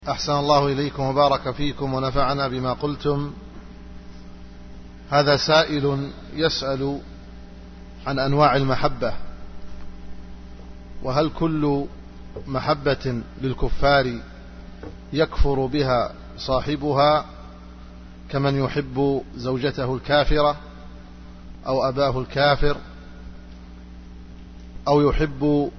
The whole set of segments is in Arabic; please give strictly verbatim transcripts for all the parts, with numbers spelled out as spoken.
أحسن الله إليكم وبارك فيكم ونفعنا بما قلتم. هذا سائل يسأل عن أنواع المحبة، وهل كل محبة للكفار يكفر بها صاحبها كمن يحب زوجته الكافرة أو أباه الكافر، أو يحب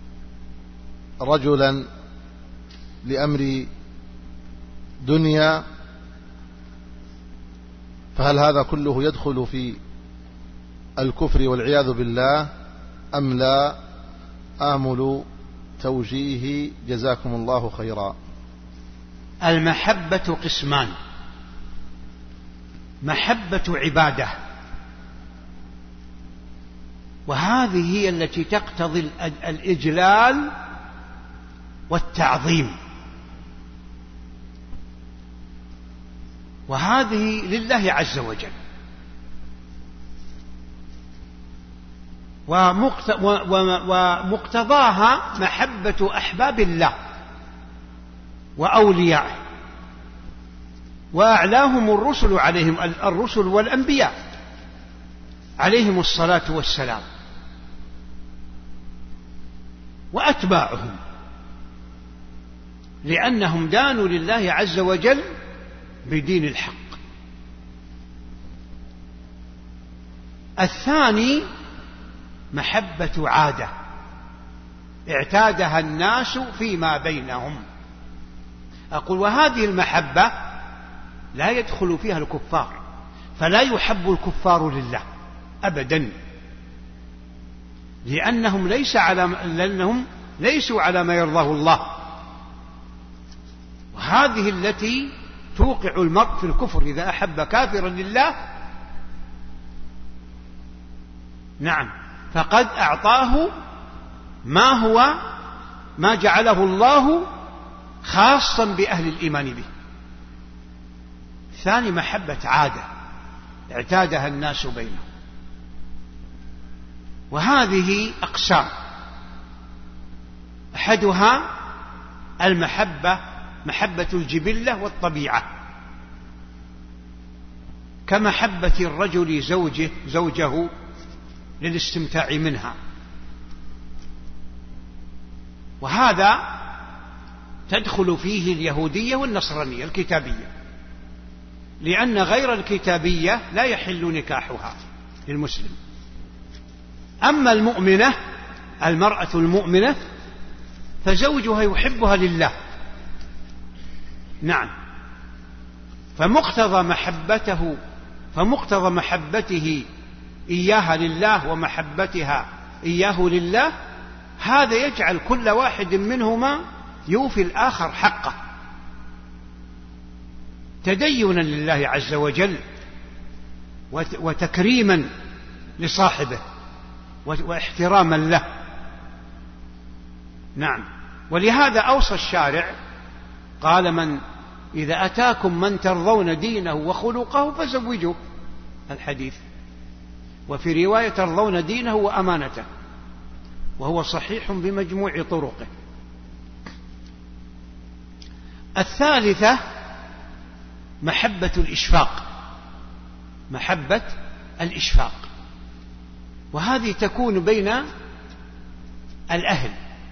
رجلا لأمر دنيا، فهل هذا كله يدخل في الكفر والعياذ بالله أم لا؟ آمل توجيه جزاكم الله خيرا. المحبة قسمان: محبة عبادة، وهذه هي التي تقتضي الإجلال والتعظيم، وهذه لله عز وجل، ومقتضاها محبة أحباب الله وأوليائه، وأعلاهم الرسل عليهم الرسل والأنبياء عليهم الصلاة والسلام، وأتباعهم، لأنهم دانوا لله عز وجل بدين الحق. الثاني محبة عادة اعتادها الناس فيما بينهم. أقول وهذه المحبة لا يدخل فيها الكفار، فلا يحب الكفار لله أبدا، لأنهم, ليس على لأنهم ليسوا على ما يرضاه الله، وهذه التي توقع المرء في الكفر إذا أحب كافرا لله. نعم، فقد أعطاه ما هو ما جعله الله خاصا بأهل الإيمان به. الثاني محبة عادة اعتادها الناس بينهم، وهذه أقسام: أحدها المحبة محبة الجبلة والطبيعة، كمحبة الرجل زوجه زوجه للاستمتاع منها، وهذا تدخل فيه اليهودية والنصرانية الكتابية، لأن غير الكتابية لا يحل نكاحها للمسلم. أما المؤمنة، المرأة المؤمنة، فزوجها يحبها لله. نعم، فمقتضى محبته فمقتضى محبته إياها لله ومحبتها إياه لله، هذا يجعل كل واحد منهما يوفي الآخر حقه، تدينا لله عز وجل وتكريما لصاحبه واحتراما له. نعم، ولهذا أوصى الشارع قال: من إذا أتاكم من ترضون دينه وخلقه فزوجوه، الحديث، وفي رواية ترضون دينه وأمانته، وهو صحيح بمجموع طرقه. الثالثة محبة الإشفاق، محبة الإشفاق، وهذه تكون بين الأهل،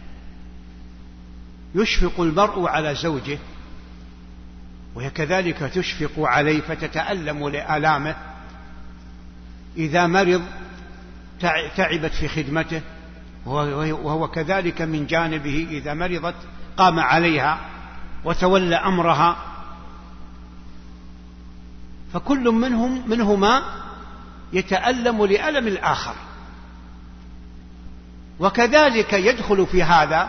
يشفق المرء على زوجه وكذلك تشفق عليه فتتألم لآلامه، إذا مرض تعبت في خدمته، وهو كذلك من جانبه إذا مرضت قام عليها وتولى أمرها، فكل منهم منهما يتألم لألم الآخر. وكذلك يدخل في هذا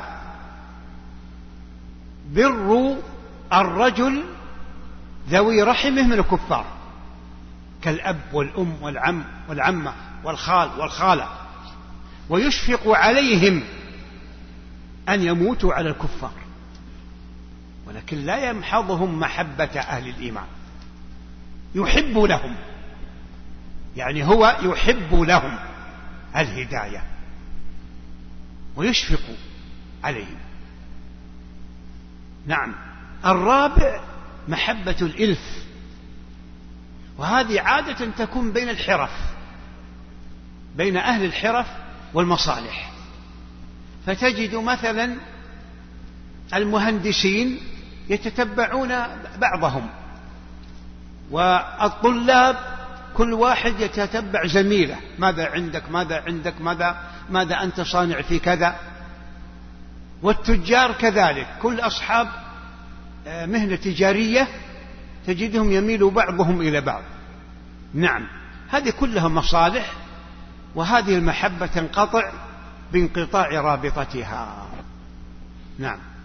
بر الرجل ذوي رحمه من الكفار، كالأب والأم والعم والعمة والخال والخالة، ويشفق عليهم أن يموتوا على الكفار، ولكن لا يمحضهم محبة أهل الإيمان، يحب لهم، يعني هو يحب لهم الهداية ويشفق عليهم. نعم، الرابع محبة الإلف، وهذه عادة تكون بين الحرف، بين أهل الحرف والمصالح. فتجد مثلا المهندسين يتتبعون بعضهم، والطلاب كل واحد يتتبع زميله، ماذا عندك ماذا عندك ماذا ماذا أنت صانع في كذا. والتجار كذلك، كل أصحاب مهنة تجارية تجدهم يميل بعضهم إلى بعض. نعم، هذه كلها مصالح، وهذه المحبة تنقطع بانقطاع رابطتها. نعم.